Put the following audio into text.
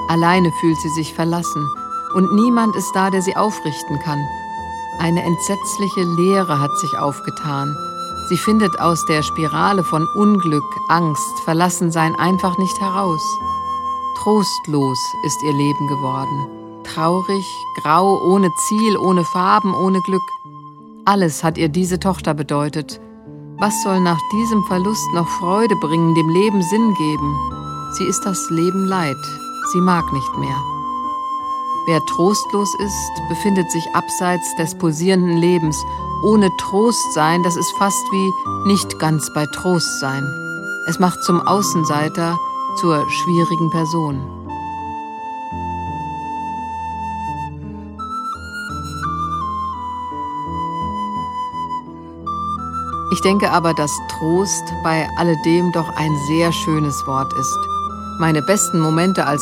Alleine fühlt sie sich verlassen und niemand ist da, der sie aufrichten kann. Eine entsetzliche Leere hat sich aufgetan. Sie findet aus der Spirale von Unglück, Angst, Verlassensein einfach nicht heraus. Trostlos ist ihr Leben geworden. Traurig, grau, ohne Ziel, ohne Farben, ohne Glück. Alles hat ihr diese Tochter bedeutet. Was soll nach diesem Verlust noch Freude bringen, dem Leben Sinn geben? Sie ist das Leben leid. Sie mag nicht mehr. Wer trostlos ist, befindet sich abseits des pulsierenden Lebens. Ohne Trost sein, das ist fast wie nicht ganz bei Trost sein. Es macht zum Außenseiter, zur schwierigen Person. Ich denke aber, dass Trost bei alledem doch ein sehr schönes Wort ist. Meine besten Momente als